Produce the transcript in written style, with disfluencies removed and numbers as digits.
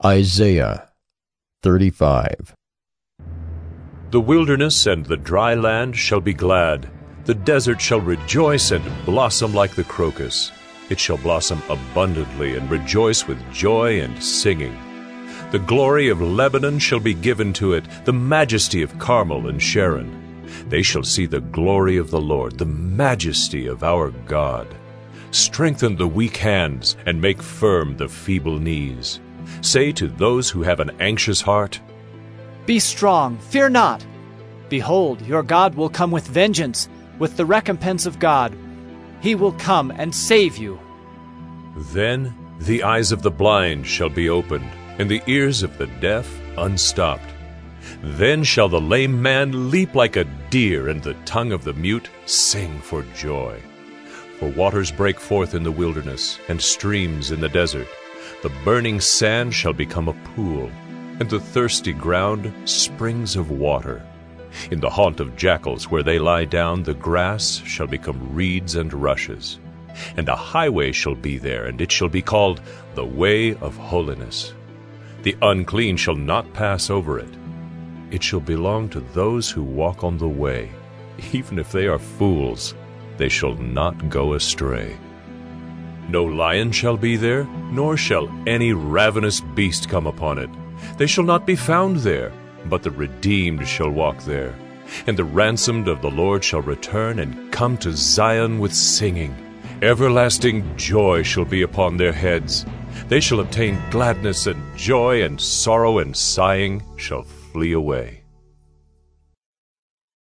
Isaiah 35. The wilderness and the dry land shall be glad. The desert shall rejoice and blossom like the crocus. It shall blossom abundantly and rejoice with joy and singing. The glory of Lebanon shall be given to it, the majesty of Carmel and Sharon. They shall see the glory of the Lord, the majesty of our God. Strengthen the weak hands and make firm the feeble knees. Say to those who have an anxious heart, Be strong, fear not. Behold, your God will come with vengeance, with the recompense of God. He will come and save you. Then the eyes of the blind shall be opened, and the ears of the deaf unstopped. Then shall the lame man leap like a deer, and the tongue of the mute sing for joy. For waters break forth in the wilderness, and streams in the desert. The burning sand shall become a pool, and the thirsty ground springs of water. In the haunt of jackals where they lie down, the grass shall become reeds and rushes. And a highway shall be there, and it shall be called the way of holiness. The unclean shall not pass over it. It shall belong to those who walk on the way. Even if they are fools, they shall not go astray. No lion shall be there, nor shall any ravenous beast come upon it. They shall not be found there, but the redeemed shall walk there. And the ransomed of the Lord shall return and come to Zion with singing. Everlasting joy shall be upon their heads. They shall obtain gladness and joy, and sorrow and sighing shall flee away.